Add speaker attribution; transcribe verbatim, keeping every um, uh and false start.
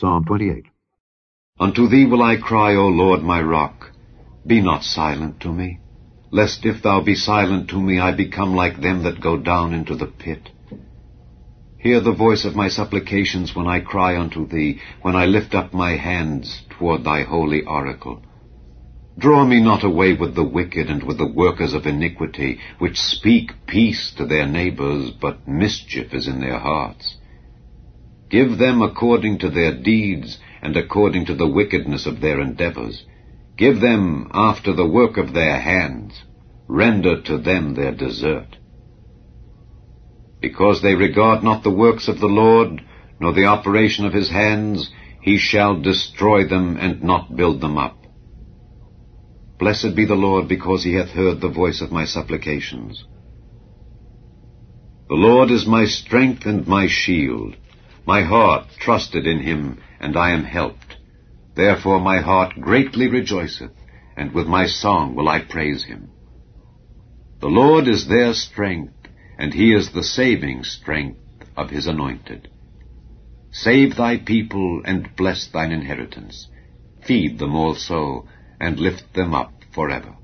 Speaker 1: Psalm twenty-eight.
Speaker 2: Unto thee will I cry, O Lord my rock. Be not silent to me, lest if thou be silent to me, I become like them that go down into the pit. Hear the voice of my supplications when I cry unto thee, when I lift up my hands toward thy holy oracle. Draw me not away with the wicked and with the workers of iniquity, which speak peace to their neighbors, but mischief is in their hearts. Give them according to their deeds, and according to the wickedness of their endeavors. Give them after the work of their hands. Render to them their desert. Because they regard not the works of the Lord, nor the operation of his hands, he shall destroy them and not build them up. Blessed be the Lord, because he hath heard the voice of my supplications. The Lord is my strength and my shield. My heart trusted in him, and I am helped. Therefore my heart greatly rejoiceth, and with my song will I praise him. The Lord is their strength, and he is the saving strength of his anointed. Save thy people, and bless thine inheritance. Feed them also, and lift them up forever.